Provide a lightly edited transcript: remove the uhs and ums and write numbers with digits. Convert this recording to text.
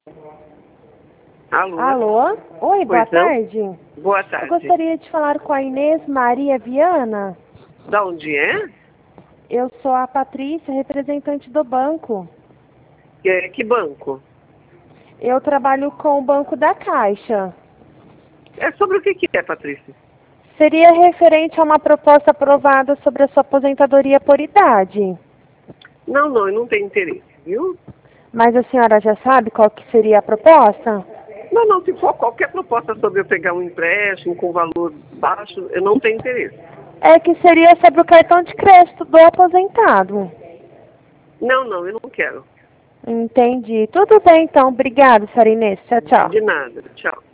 Alô? Alô? Oi, boa Pois não? tarde. Boa tarde. Eu gostaria de falar com a Inês Maria Viana. Da onde é? Eu sou a Patrícia, representante do banco. Que banco? Eu trabalho com o Banco da Caixa. É sobre o que é, Patrícia? Seria referente a uma proposta aprovada sobre a sua aposentadoria por idade. Não, eu não tenho interesse, viu? Mas a senhora já sabe qual que seria a proposta? Não, se for qualquer proposta sobre eu pegar um empréstimo com valor baixo, eu não tenho interesse. É que seria sobre o cartão de crédito do aposentado. Não, eu não quero. Entendi. Tudo bem, então. Obrigada, senhora Inês. Tchau, tchau. De nada. Tchau.